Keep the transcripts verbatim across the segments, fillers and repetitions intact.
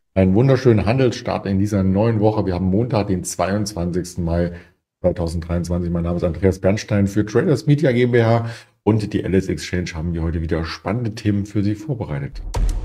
Einen wunderschönen Handelsstart in dieser neuen Woche. Wir haben Montag, den zweiundzwanzigsten Mai zweitausenddreiundzwanzig. Mein Name ist Andreas Bernstein für Traders Media GmbH und die L S Exchange haben wir heute wieder spannende Themen für Sie vorbereitet.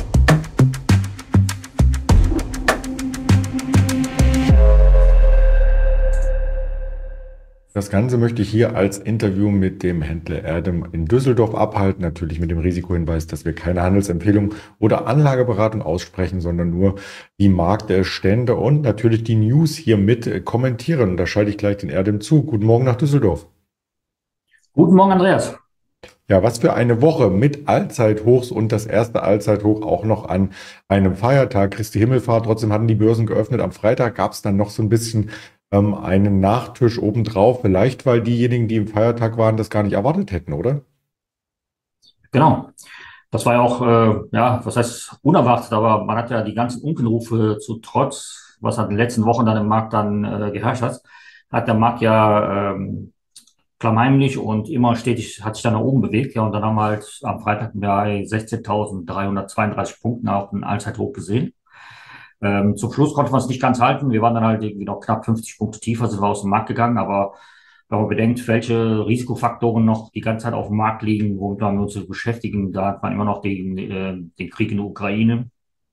Das Ganze möchte ich hier als Interview mit dem Händler Erdem in Düsseldorf abhalten, natürlich mit dem Risikohinweis, dass wir keine Handelsempfehlung oder Anlageberatung aussprechen, sondern nur die Marktstände und natürlich die News hier mit kommentieren. Und da schalte ich gleich den Erdem zu. Guten Morgen nach Düsseldorf. Guten Morgen, Andreas. Ja, was für eine Woche mit Allzeithochs und das erste Allzeithoch auch noch an einem Feiertag, Christi Himmelfahrt. Trotzdem hatten die Börsen geöffnet. Am Freitag gab es dann noch so ein bisschen ähm, einen Nachtisch obendrauf. Vielleicht, weil diejenigen, die im Feiertag waren, das gar nicht erwartet hätten, oder? Genau. Das war ja auch, äh, ja, was heißt unerwartet, aber man hat ja die ganzen Unkenrufe zu Trotz, was hat in den letzten Wochen dann im Markt dann äh, geherrscht hat, hat der Markt ja ähm, klammheimlich und immer stetig hat sich dann nach oben bewegt. Ja, und dann haben wir halt am Freitag bei sechzehntausenddreihundertzweiunddreißig Punkten auch ein Allzeithoch gesehen. Ähm, zum Schluss konnte man es nicht ganz halten. Wir waren dann halt irgendwie noch knapp fünfzig Punkte tiefer, sind wir aus dem Markt gegangen. Aber wenn man bedenkt, welche Risikofaktoren noch die ganze Zeit auf dem Markt liegen, womit wir uns beschäftigen, da hat man immer noch den, äh, den Krieg in der Ukraine,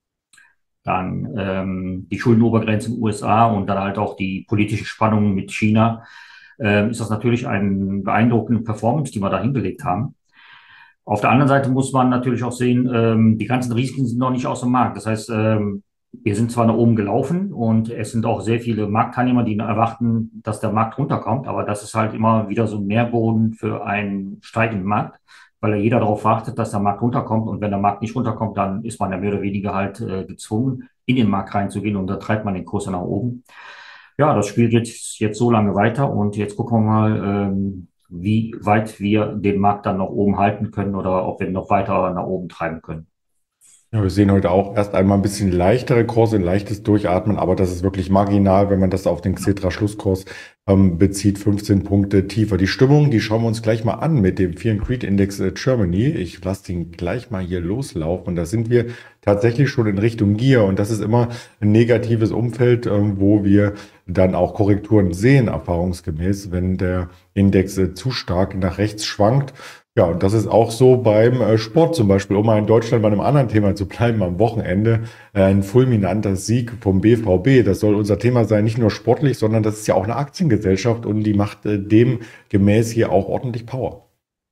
dann ähm, die Schuldenobergrenze in den U S A und dann halt auch die politischen Spannungen mit China, ähm, ist das natürlich eine beeindruckende Performance, die wir da hingelegt haben. Auf der anderen Seite muss man natürlich auch sehen, ähm, die ganzen Risiken sind noch nicht aus dem Markt. Das heißt, ähm, wir sind zwar nach oben gelaufen und es sind auch sehr viele Marktteilnehmer, die erwarten, dass der Markt runterkommt, aber das ist halt immer wieder so ein Nährboden für einen steigenden Markt, weil ja jeder darauf wartet, dass der Markt runterkommt. Und wenn der Markt nicht runterkommt, dann ist man ja mehr oder weniger halt äh, gezwungen, in den Markt reinzugehen und da treibt man den Kurs ja nach oben. Ja, das Spiel geht jetzt so lange weiter und jetzt gucken wir mal, ähm, wie weit wir den Markt dann noch oben halten können oder ob wir ihn noch weiter nach oben treiben können. Ja, wir sehen heute auch erst einmal ein bisschen leichtere Kurse, ein leichtes Durchatmen, aber das ist wirklich marginal, wenn man das auf den Xetra-Schlusskurs ähm, bezieht, fünfzehn Punkte tiefer. Die Stimmung, die schauen wir uns gleich mal an mit dem Fear and Greed Index äh, Germany. Ich lasse den gleich mal hier loslaufen. Da sind wir tatsächlich schon in Richtung Gier und das ist immer ein negatives Umfeld, ähm, wo wir dann auch Korrekturen sehen, erfahrungsgemäß, wenn der Index äh, zu stark nach rechts schwankt. Ja, und das ist auch so beim äh, Sport zum Beispiel, um mal in Deutschland bei einem anderen Thema zu bleiben, am Wochenende äh, ein fulminanter Sieg vom B V B. Das soll unser Thema sein, nicht nur sportlich, sondern das ist ja auch eine Aktiengesellschaft und die macht äh, dem gemäß hier auch ordentlich Power.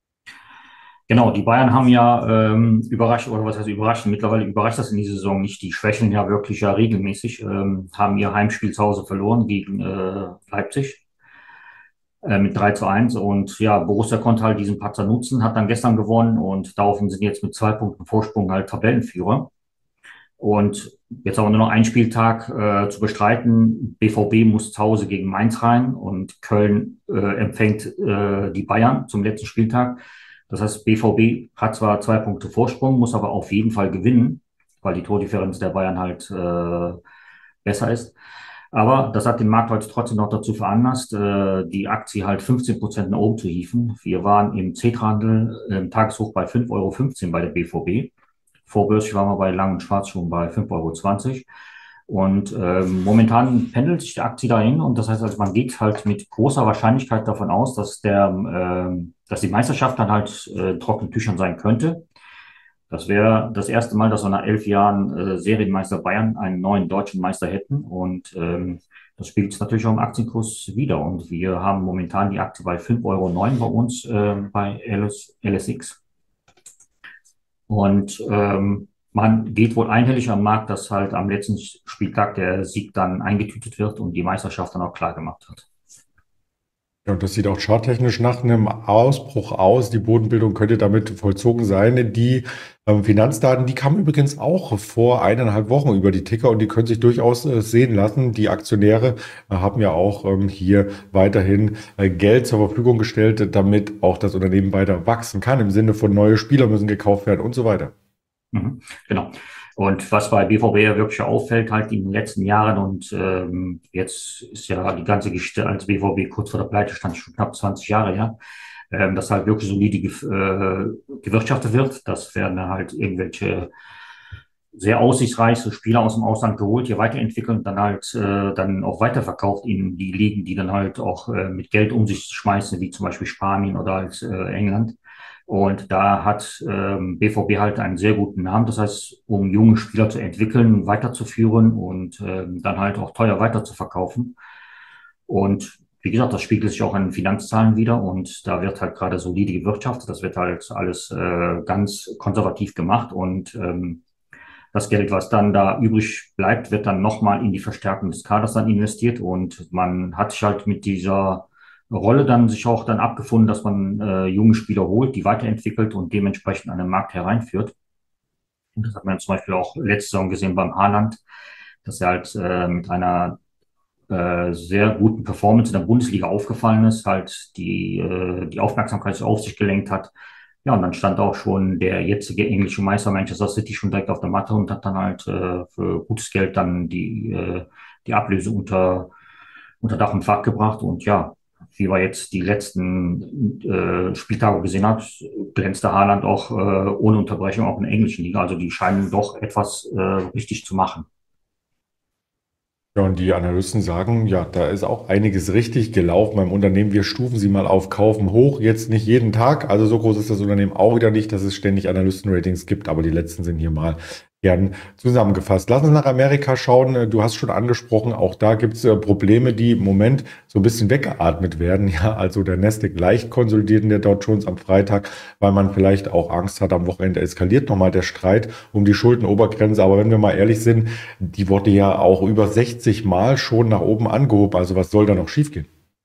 Genau, die Bayern haben ja ähm, überrascht, oder was heißt überrascht, mittlerweile überrascht das in dieser Saison nicht. Die schwächeln ja wirklich ja regelmäßig, ähm, haben ihr Heimspiel zu Hause verloren gegen äh, Leipzig äh, mit drei zu eins. Und ja, Borussia konnte halt diesen Patzer nutzen, hat dann gestern gewonnen und daraufhin sind jetzt mit zwei Punkten Vorsprung halt Tabellenführer. Und jetzt haben wir nur noch einen Spieltag äh, zu bestreiten. B V B muss zu Hause gegen Mainz rein und Köln äh, empfängt äh, die Bayern zum letzten Spieltag. Das heißt, B V B hat zwar zwei Punkte Vorsprung, muss aber auf jeden Fall gewinnen, weil die Tordifferenz der Bayern halt äh, besser ist. Aber das hat den Markt heute trotzdem noch dazu veranlasst, äh, die Aktie halt fünfzehn Prozent nach oben zu hieven. Wir waren im Xetra-Handel im Tageshoch bei fünf Euro fünfzehn bei der B V B. Vorbörslich waren wir bei Lang und Schwarz schon bei fünf Euro zwanzig. Und ähm, momentan pendelt sich die Aktie dahin und das heißt, also man geht halt mit großer Wahrscheinlichkeit davon aus, dass der, ähm, dass die Meisterschaft dann halt äh, in trockenen Tüchern sein könnte. Das wäre das erste Mal, dass wir nach elf Jahren äh, Serienmeister Bayern einen neuen deutschen Meister hätten und ähm, das spielt sich natürlich auch im Aktienkurs wieder. Und wir haben momentan die Aktie bei fünf Euro neun bei uns äh, bei L S, L S X. Und ähm, man geht wohl einhellig am Markt, dass halt am letzten Spieltag der Sieg dann eingetütet wird und die Meisterschaft dann auch klar gemacht wird. Ja, und das sieht auch charttechnisch nach einem Ausbruch aus. Die Bodenbildung könnte damit vollzogen sein. Die ähm, Finanzdaten, die kamen übrigens auch vor eineinhalb Wochen über die Ticker und die können sich durchaus äh, sehen lassen. Die Aktionäre äh, haben ja auch ähm, hier weiterhin äh, Geld zur Verfügung gestellt, damit auch das Unternehmen weiter wachsen kann, im Sinne von neue Spieler müssen gekauft werden und so weiter. Mhm, genau. Und was bei B V B ja wirklich auffällt, halt in den letzten Jahren und ähm, jetzt ist ja die ganze Geschichte, als B V B kurz vor der Pleite stand, schon knapp zwanzig Jahre her, ähm, dass halt wirklich solide ge äh, gewirtschaftet wird. Das werden dann halt irgendwelche sehr aussichtsreiche Spieler aus dem Ausland geholt, hier weiterentwickelt und dann halt äh, dann auch weiterverkauft in die Ligen, die dann halt auch äh, mit Geld um sich schmeißen, wie zum Beispiel Spanien oder halt äh, England. Und da hat ähm, B V B halt einen sehr guten Namen. Das heißt, um junge Spieler zu entwickeln, weiterzuführen und ähm, dann halt auch teuer weiterzuverkaufen. Und wie gesagt, das spiegelt sich auch in den Finanzzahlen wieder und da wird halt gerade solide gewirtschaftet. Das wird halt alles äh, ganz konservativ gemacht und ähm, das Geld, was dann da übrig bleibt, wird dann nochmal in die Verstärkung des Kaders dann investiert und man hat sich halt mit dieser Rolle dann sich auch dann abgefunden, dass man äh, junge Spieler holt, die weiterentwickelt und dementsprechend an den Markt hereinführt. Und das hat man zum Beispiel auch letzte Saison gesehen beim Haaland, dass er halt äh, mit einer äh, sehr guten Performance in der Bundesliga aufgefallen ist, halt die, äh, die Aufmerksamkeit so auf sich gelenkt hat. Ja, und dann stand auch schon der jetzige englische Meister Manchester City schon direkt auf der Matte und hat dann halt äh, für gutes Geld dann die, äh, die Ablöse unter, unter Dach und Fach gebracht. Und ja, wie wir jetzt die letzten äh, Spieltage gesehen haben, glänzte Haaland auch äh, ohne Unterbrechung auch in der englischen Liga. Also die scheinen doch etwas äh, richtig zu machen. Ja, und die Analysten sagen, ja, da ist auch einiges richtig gelaufen beim Unternehmen. Wir stufen sie mal auf Kaufen hoch. Jetzt nicht jeden Tag. Also so groß ist das Unternehmen auch wieder nicht, dass es ständig Analystenratings gibt. Aber die letzten sind hier mal gern zusammengefasst. Lass uns nach Amerika schauen. Du hast schon angesprochen, auch da gibt es Probleme, die im Moment so ein bisschen weggeatmet werden. Ja, also der Nasdaq leicht konsolidiert in der Dow Jones am Freitag, weil man vielleicht auch Angst hat, am Wochenende eskaliert nochmal der Streit um die Schuldenobergrenze. Aber wenn wir mal ehrlich sind, die wurde ja auch über sechzig Mal schon nach oben angehoben. Also was soll da noch schiefgehen?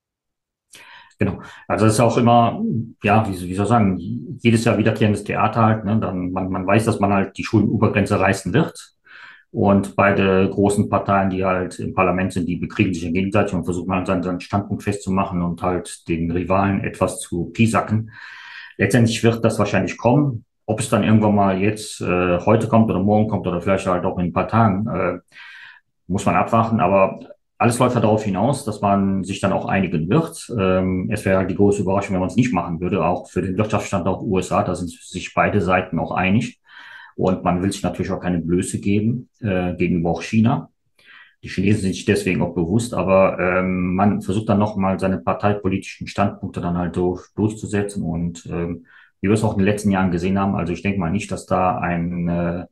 Genau. Also es ist auch immer, ja, wie, wie soll ich sagen, jedes Jahr wiederkehrendes Theater halt, ne? Dann, man, man weiß, dass man halt die Schuldenobergrenze reißen wird. Und beide großen Parteien, die halt im Parlament sind, die bekriegen sich ja gegenseitig und versuchen halt seinen, seinen Standpunkt festzumachen und halt den Rivalen etwas zu piesacken. Letztendlich wird das wahrscheinlich kommen. Ob es dann irgendwann mal jetzt äh, heute kommt oder morgen kommt oder vielleicht halt auch in ein paar Tagen, äh, muss man abwarten. Aber alles läuft ja darauf hinaus, dass man sich dann auch einigen wird. Ähm, es wäre halt die große Überraschung, wenn man es nicht machen würde, auch für den Wirtschaftsstandort U S A. Da sind sich beide Seiten auch einig. Und man will sich natürlich auch keine Blöße geben äh, gegenüber auch China. Die Chinesen sind sich deswegen auch bewusst, aber ähm, man versucht dann nochmal seine parteipolitischen Standpunkte dann halt durch, durchzusetzen. Und ähm, wie wir es auch in den letzten Jahren gesehen haben, also ich denke mal nicht, dass da ein äh,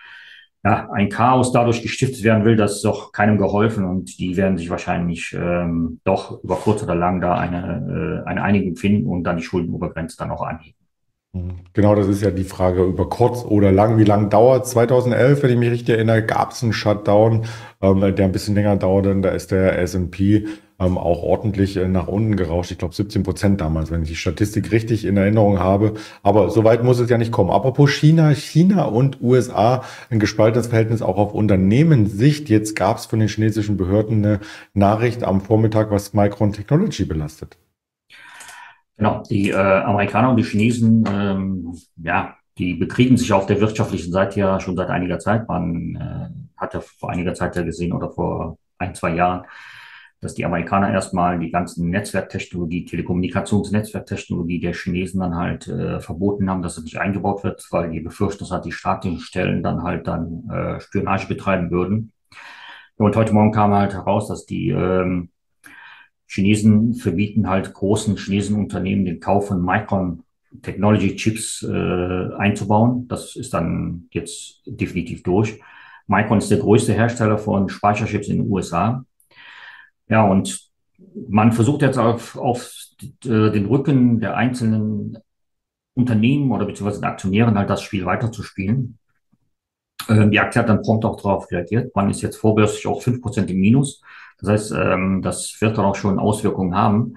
ja, ein Chaos dadurch gestiftet werden will, das ist doch keinem geholfen und die werden sich wahrscheinlich ähm, doch über kurz oder lang da eine, äh, eine Einigung finden und dann die Schuldenobergrenze dann auch anheben. Mhm. Genau, das ist ja die Frage über kurz oder lang. Wie lang dauert zweitausendelf, wenn ich mich richtig erinnere, gab es einen Shutdown, ähm, der ein bisschen länger dauerte. Da ist der S und P ähm, auch ordentlich äh, nach unten gerauscht. Ich glaube siebzehn Prozent damals, wenn ich die Statistik richtig in Erinnerung habe. Aber so weit muss es ja nicht kommen. Apropos China, China und U S A, ein gespaltenes Verhältnis auch auf Unternehmenssicht. Jetzt gab es von den chinesischen Behörden eine Nachricht am Vormittag, was Micron Technology belastet. Genau, die äh, Amerikaner und die Chinesen, ähm, ja, die bekriegen sich auf der wirtschaftlichen Seite ja schon seit einiger Zeit. Man äh, hat ja vor einiger Zeit ja gesehen oder vor ein, zwei Jahren, dass die Amerikaner erstmal die ganzen Netzwerktechnologie, Telekommunikationsnetzwerktechnologie der Chinesen dann halt äh, verboten haben, dass es nicht eingebaut wird, weil die befürchten, dass halt die staatlichen Stellen dann halt dann äh, Spionage betreiben würden. Und heute Morgen kam halt heraus, dass die ähm, Chinesen verbieten halt großen chinesischen Unternehmen den Kauf von Micron Technology Chips äh, einzubauen. Das ist dann jetzt definitiv durch. Micron ist der größte Hersteller von Speicherchips in den U S A. Ja, und man versucht jetzt auf, auf äh, den Rücken der einzelnen Unternehmen oder beziehungsweise den Aktionären halt das Spiel weiterzuspielen. Ähm, die Aktie hat dann prompt auch darauf reagiert. Man ist jetzt vorbörslich auch fünf Prozent im Minus. Das heißt, ähm, das wird dann auch schon Auswirkungen haben.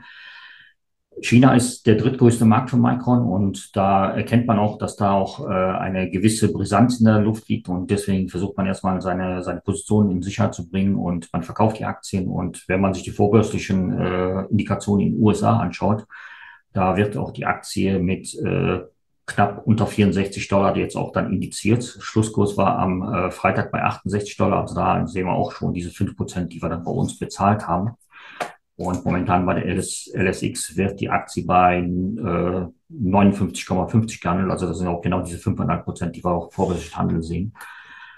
China ist der drittgrößte Markt für Micron und da erkennt man auch, dass da auch äh, eine gewisse Brisanz in der Luft liegt und deswegen versucht man erstmal seine, seine Position in Sicherheit zu bringen und man verkauft die Aktien und wenn man sich die vorbörslichen äh, Indikationen in den U S A anschaut, da wird auch die Aktie mit äh, knapp unter vierundsechzig Dollar die jetzt auch dann indiziert. Schlusskurs war am äh, Freitag bei achtundsechzig Dollar, also da sehen wir auch schon diese fünf Prozent, die wir dann bei uns bezahlt haben. Und momentan bei der L S, L S X wird die Aktie bei äh, neunundfünfzig Komma fünfzig gehandelt. Also das sind auch genau diese fünf Komma fünf Prozent, die wir auch vorbörslich handeln sehen.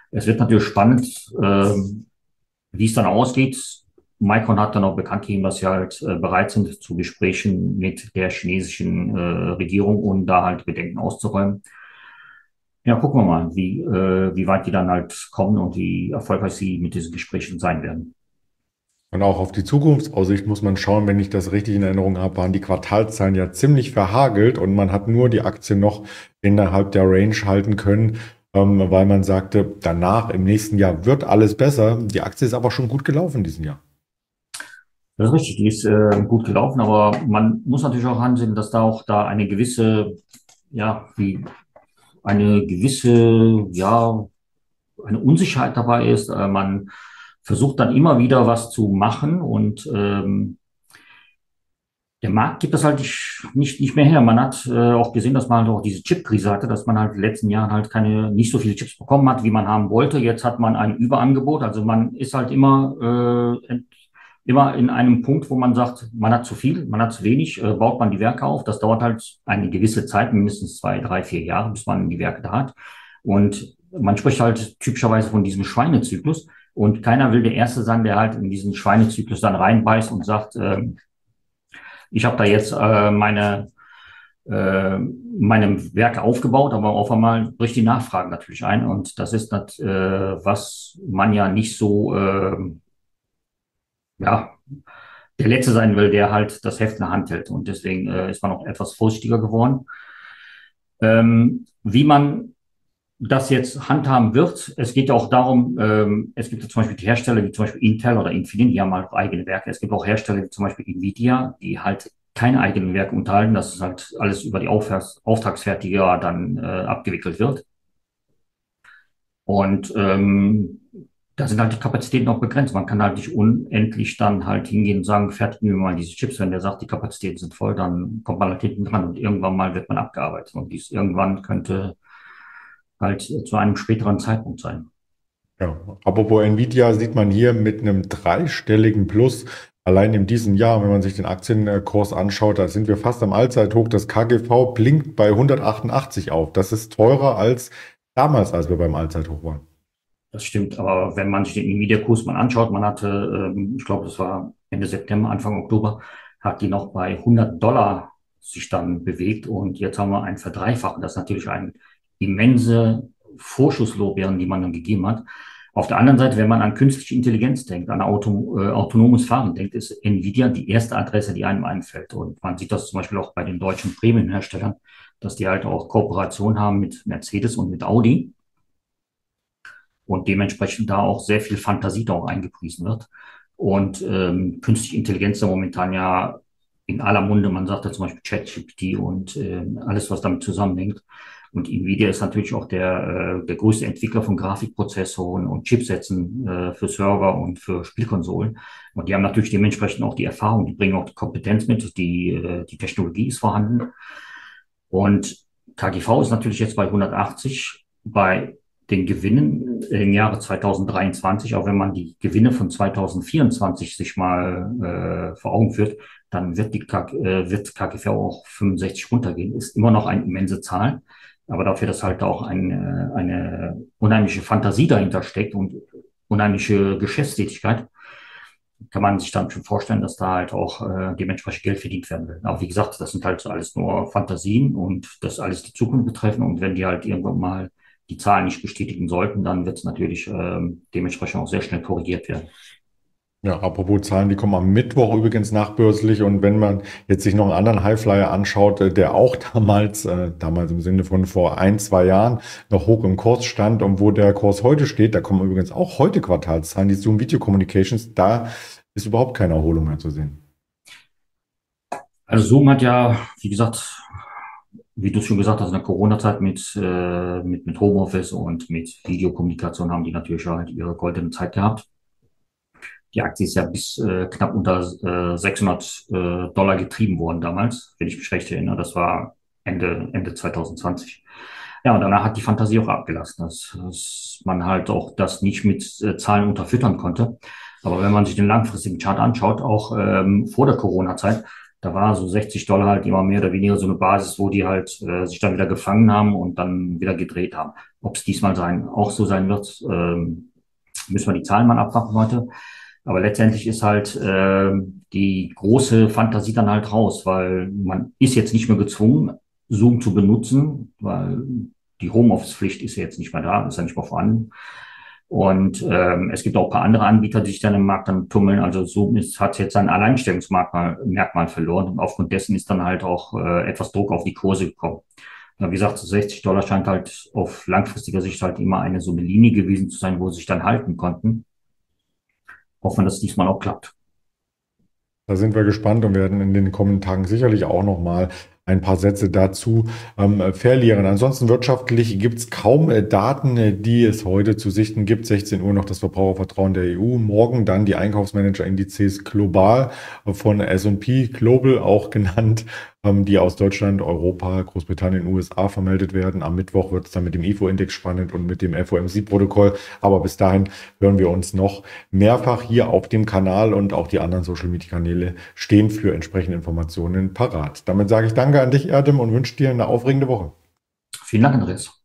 Es wird natürlich spannend, ähm, wie es dann ausgeht. Micron hat dann auch bekannt gegeben, dass sie halt äh, bereit sind zu Gesprächen mit der chinesischen äh, Regierung und da halt Bedenken auszuräumen. Ja, gucken wir mal, wie, äh, wie weit die dann halt kommen und wie erfolgreich sie mit diesen Gesprächen sein werden. Und auch auf die Zukunftsaussicht muss man schauen, wenn ich das richtig in Erinnerung habe, waren die Quartalszahlen ja ziemlich verhagelt und man hat nur die Aktie noch innerhalb der Range halten können, ähm, weil man sagte, danach im nächsten Jahr wird alles besser. Die Aktie ist aber schon gut gelaufen diesen Jahr. Das ist richtig, die ist äh, gut gelaufen, aber man muss natürlich auch ansehen, dass da auch da eine gewisse, ja, wie eine gewisse, ja, eine Unsicherheit dabei ist. Äh, man versucht dann immer wieder was zu machen und ähm, der Markt gibt das halt nicht, nicht, nicht mehr her. Man hat äh, auch gesehen, dass man halt auch diese Chip-Krise hatte, dass man halt in den letzten Jahren halt keine, nicht so viele Chips bekommen hat, wie man haben wollte. Jetzt hat man ein Überangebot. Also man ist halt immer, äh, immer in einem Punkt, wo man sagt, man hat zu viel, man hat zu wenig, äh, baut man die Werke auf. Das dauert halt eine gewisse Zeit, mindestens zwei, drei, vier Jahre, bis man die Werke da hat. Und man spricht halt typischerweise von diesem Schweinezyklus. Und keiner will der Erste sein, der halt in diesen Schweinezyklus dann reinbeißt und sagt, äh, ich habe da jetzt äh, meine, äh, meine Werke aufgebaut, aber auf einmal bricht die Nachfrage natürlich ein. Und das ist das, äh, was man ja nicht so, äh, ja, der Letzte sein will, der halt das Heft in der Hand hält. Und deswegen äh, ist man auch etwas vorsichtiger geworden. Ähm, wie man das jetzt handhaben wird. Es geht ja auch darum, ähm, es gibt ja zum Beispiel die Hersteller wie zum Beispiel Intel oder Infineon, die haben halt eigene Werke. Es gibt auch Hersteller wie zum Beispiel Nvidia, die halt keine eigenen Werke unterhalten, dass es halt alles über die Auftrags Auftragsfertiger dann äh, abgewickelt wird. Und ähm, da sind halt die Kapazitäten auch begrenzt. Man kann halt nicht unendlich dann halt hingehen und sagen, fertigen wir mal diese Chips. Wenn der sagt, die Kapazitäten sind voll, dann kommt man halt hinten dran und irgendwann mal wird man abgearbeitet. Und dies irgendwann könnte halt zu einem späteren Zeitpunkt sein. Ja, apropos Nvidia sieht man hier mit einem dreistelligen Plus. Allein in diesem Jahr, wenn man sich den Aktienkurs anschaut, da sind wir fast am Allzeithoch. Das K G V blinkt bei hundertachtundachtzig auf. Das ist teurer als damals, als wir beim Allzeithoch waren. Das stimmt, aber wenn man sich den Nvidia-Kurs mal anschaut, man hatte, ähm, ich glaube, das war Ende September, Anfang Oktober, hat die noch bei hundert Dollar sich dann bewegt und jetzt haben wir ein Verdreifachen. Das ist natürlich eine immense Vorschusslorbeeren, die man dann gegeben hat. Auf der anderen Seite, wenn man an künstliche Intelligenz denkt, an Auto, äh, autonomes Fahren denkt, ist Nvidia die erste Adresse, die einem einfällt. Und man sieht das zum Beispiel auch bei den deutschen Premium-Herstellern, dass die halt auch Kooperation haben mit Mercedes und mit Audi und dementsprechend da auch sehr viel Fantasie da auch eingepriesen wird. Und ähm, künstliche Intelligenz da momentan ja in aller Munde, man sagt ja zum Beispiel ChatGPT und äh, alles, was damit zusammenhängt. Und Nvidia ist natürlich auch der, äh, der größte Entwickler von Grafikprozessoren und Chipsätzen äh, für Server und für Spielkonsolen. Und die haben natürlich dementsprechend auch die Erfahrung, die bringen auch die Kompetenz mit, die, äh, die Technologie ist vorhanden. Und K G V ist natürlich jetzt bei hundertachtzig. Bei den Gewinnen im Jahre zweitausenddreiundzwanzig, auch wenn man die Gewinne von zweitausendvierundzwanzig sich mal äh, vor Augen führt, dann wird die K, äh, wird K G V auch fünfundsechzig runtergehen. Ist immer noch eine immense Zahl, aber dafür, dass halt auch eine, eine unheimliche Fantasie dahinter steckt und unheimliche Geschäftstätigkeit, kann man sich dann schon vorstellen, dass da halt auch äh, dementsprechend Geld verdient werden will. Aber wie gesagt, das sind halt so alles nur Fantasien und das alles die Zukunft betreffen. Und wenn die halt irgendwann mal die Zahlen nicht bestätigen sollten, dann wird es natürlich ähm, dementsprechend auch sehr schnell korrigiert werden. Ja, apropos Zahlen, die kommen am Mittwoch übrigens nachbörslich. Und wenn man jetzt sich noch einen anderen Highflyer anschaut, äh, der auch damals, äh, damals im Sinne von vor ein, zwei Jahren noch hoch im Kurs stand und wo der Kurs heute steht, da kommen übrigens auch heute Quartalszahlen, die Zoom Video Communications, da ist überhaupt keine Erholung mehr zu sehen. Also Zoom hat ja, wie gesagt, wie du schon gesagt hast, in der Corona-Zeit mit, äh, mit, mit Homeoffice und mit Videokommunikation haben die natürlich halt ihre goldene Zeit gehabt. Die Aktie ist ja bis äh, knapp unter äh, sechshundert äh, Dollar getrieben worden damals, wenn ich mich recht erinnere. Das war Ende, Ende zweitausendzwanzig. Ja, und danach hat die Fantasie auch abgelassen, dass, dass man halt auch das nicht mit äh, Zahlen unterfüttern konnte. Aber wenn man sich den langfristigen Chart anschaut, auch ähm, vor der Corona-Zeit, Da war so sechzig Dollar halt immer mehr oder weniger so eine Basis, wo die halt äh, sich dann wieder gefangen haben und dann wieder gedreht haben. Ob es diesmal sein, auch so sein wird, ähm, müssen wir die Zahlen mal abwarten heute. Aber letztendlich ist halt äh, die große Fantasie dann halt raus, weil man ist jetzt nicht mehr gezwungen, Zoom zu benutzen, weil die Homeoffice-Pflicht ist ja jetzt nicht mehr da, ist ja nicht mehr vorhanden. Und ähm, es gibt auch ein paar andere Anbieter, die sich dann im Markt dann tummeln. Also Zoom ist, hat jetzt sein Alleinstellungsmerkmal Merkmal verloren und aufgrund dessen ist dann halt auch äh, etwas Druck auf die Kurse gekommen. Ja, wie gesagt, so sechzig Dollar scheint halt auf langfristiger Sicht halt immer eine so eine Linie gewesen zu sein, wo sie sich dann halten konnten. Hoffen, dass es diesmal auch klappt. Da sind wir gespannt und werden in den kommenden Tagen sicherlich auch noch mal ein paar Sätze dazu ähm, verlieren. Ansonsten wirtschaftlich gibt es kaum äh, Daten, äh, die es heute zu sichten gibt. sechzehn Uhr noch das Verbrauchervertrauen der E U. Morgen dann die Einkaufsmanager-Indizes global äh, von S und P Global auch genannt, ähm, die aus Deutschland, Europa, Großbritannien, U S A vermeldet werden. Am Mittwoch wird es dann mit dem I F O-Index spannend und mit dem F O M C-Protokoll. Aber bis dahin hören wir uns noch mehrfach hier auf dem Kanal und auch die anderen Social-Media-Kanäle stehen für entsprechende Informationen parat. Damit sage ich danke an dich, Erdem, und wünsche dir eine aufregende Woche. Vielen Dank, Andreas.